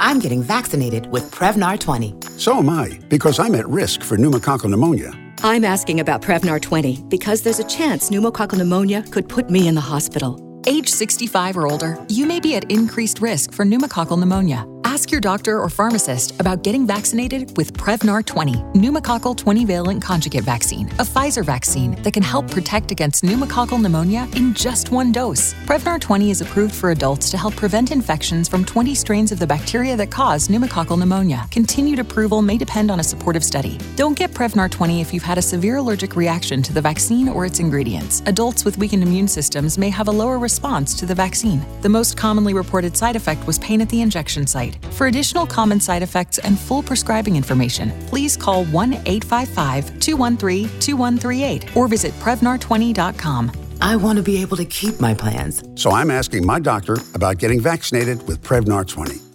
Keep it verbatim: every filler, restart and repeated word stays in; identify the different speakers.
Speaker 1: I'm getting vaccinated with Prevnar twenty.
Speaker 2: So am I, because I'm at risk for pneumococcal pneumonia.
Speaker 3: I'm asking about Prevnar twenty because there's a chance pneumococcal pneumonia could put me in the hospital.
Speaker 4: Age sixty-five or older, you may be at increased risk for pneumococcal pneumonia. Ask your doctor or pharmacist about getting vaccinated with Prevnar twenty, pneumococcal twenty-valent conjugate vaccine, a Pfizer vaccine that can help protect against pneumococcal pneumonia in just one dose. Prevnar twenty is approved for adults to help prevent infections from twenty strains of the bacteria that cause pneumococcal pneumonia. Continued approval may depend on a supportive study. Don't get Prevnar twenty if you've had a severe allergic reaction to the vaccine or its ingredients. Adults with weakened immune systems may have a lower response to the vaccine. The most commonly reported side effect was pain at the injection site. For additional common side effects and full prescribing information, please call one eight five five, two one three, two one three eight or visit Prevnar twenty dot com.
Speaker 1: I want to be able to keep my plans.
Speaker 2: So I'm asking my doctor about getting vaccinated with Prevnar twenty.